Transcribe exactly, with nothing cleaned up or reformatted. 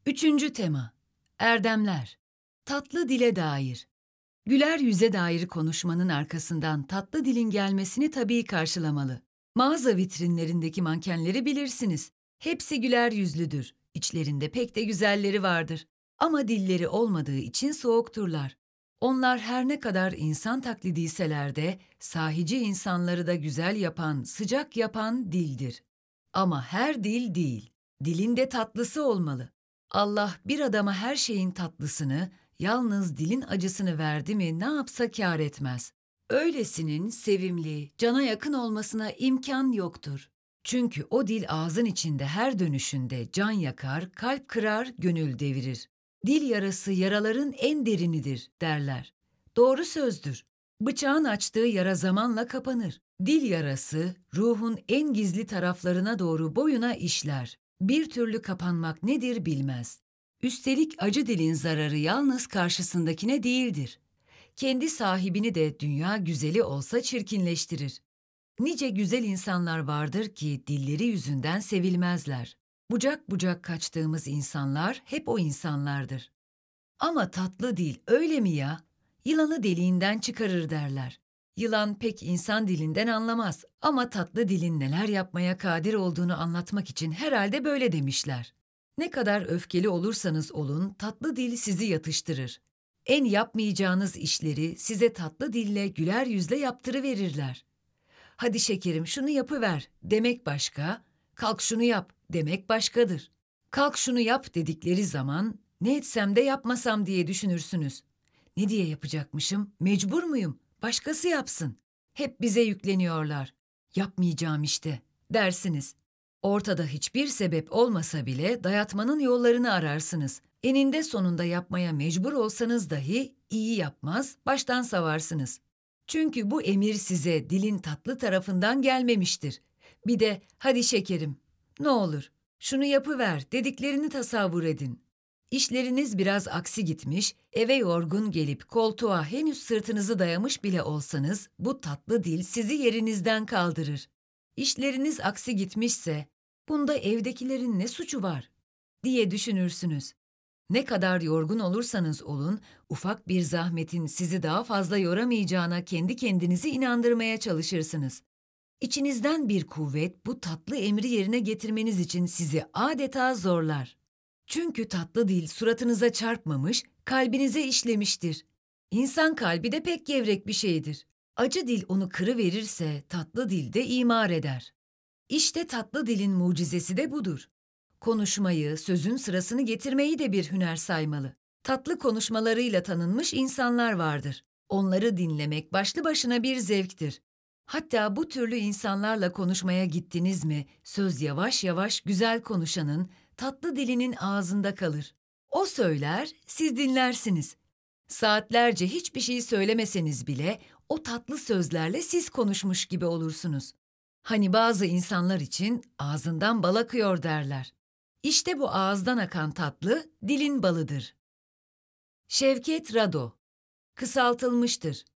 Üçüncü tema, erdemler. Tatlı dile dair. Güler yüze dair konuşmanın arkasından tatlı dilin gelmesini tabii karşılamalı. Mağaza vitrinlerindeki mankenleri bilirsiniz. Hepsi güler yüzlüdür. İçlerinde pek de güzelleri vardır. Ama dilleri olmadığı için soğukturlar. Onlar her ne kadar insan taklidiyseler de sahici insanları da güzel yapan, sıcak yapan dildir. Ama her dil değil. Dilin de tatlısı olmalı. Allah bir adama her şeyin tatlısını, yalnız dilin acısını verdi mi ne yapsa kâr etmez. Öylesinin sevimli, cana yakın olmasına imkan yoktur. Çünkü o dil ağzın içinde her dönüşünde can yakar, kalp kırar, gönül devirir. Dil yarası yaraların en derinidir derler. Doğru sözdür. Bıçağın açtığı yara zamanla kapanır. Dil yarası ruhun en gizli taraflarına doğru boyuna işler. Bir türlü kapanmak nedir bilmez. Üstelik acı dilin zararı yalnız karşısındakine değildir. Kendi sahibini de dünya güzeli olsa çirkinleştirir. Nice güzel insanlar vardır ki dilleri yüzünden sevilmezler. Bucak bucak kaçtığımız insanlar hep o insanlardır. Ama tatlı dil öyle mi ya? Yılanı deliğinden çıkarır derler. Yılan pek insan dilinden anlamaz ama tatlı dilin neler yapmaya kadir olduğunu anlatmak için herhalde böyle demişler. Ne kadar öfkeli olursanız olun tatlı dil sizi yatıştırır. En yapmayacağınız işleri size tatlı dille güler yüzle yaptırıverirler. Hadi şekerim şunu yapıver demek başka, kalk şunu yap demek başkadır. Kalk şunu yap dedikleri zaman ne etsem de yapmasam diye düşünürsünüz. Ne diye yapacakmışım? Mecbur muyum? Başkası yapsın. Hep bize yükleniyorlar. Yapmayacağım işte dersiniz. Ortada hiçbir sebep olmasa bile dayatmanın yollarını ararsınız. Eninde sonunda yapmaya mecbur olsanız dahi iyi yapmaz, baştan savarsınız. Çünkü bu emir size dilin tatlı tarafından gelmemiştir. Bir de hadi şekerim, ne olur şunu yapıver dediklerini tasavvur edin. İşleriniz biraz aksi gitmiş, eve yorgun gelip koltuğa henüz sırtınızı dayamış bile olsanız bu tatlı dil sizi yerinizden kaldırır. İşleriniz aksi gitmişse bunda evdekilerin ne suçu var diye düşünürsünüz. Ne kadar yorgun olursanız olun, ufak bir zahmetin sizi daha fazla yoramayacağına kendi kendinizi inandırmaya çalışırsınız. İçinizden bir kuvvet bu tatlı emri yerine getirmeniz için sizi adeta zorlar. Çünkü tatlı dil suratınıza çarpmamış, kalbinize işlemiştir. İnsan kalbi de pek gevrek bir şeydir. Acı dil onu kırıverirse tatlı dil de imar eder. İşte tatlı dilin mucizesi de budur. Konuşmayı, sözün sırasını getirmeyi de bir hüner saymalı. Tatlı konuşmalarıyla tanınmış insanlar vardır. Onları dinlemek başlı başına bir zevktir. Hatta bu türlü insanlarla konuşmaya gittiniz mi, söz yavaş yavaş güzel konuşanın, tatlı dilinin ağzında kalır. O söyler, siz dinlersiniz. Saatlerce hiçbir şey söylemeseniz bile o tatlı sözlerle siz konuşmuş gibi olursunuz. Hani bazı insanlar için ağzından bal akıyor derler. İşte bu ağızdan akan tatlı dilin balıdır. Şevket Rado, kısaltılmıştır.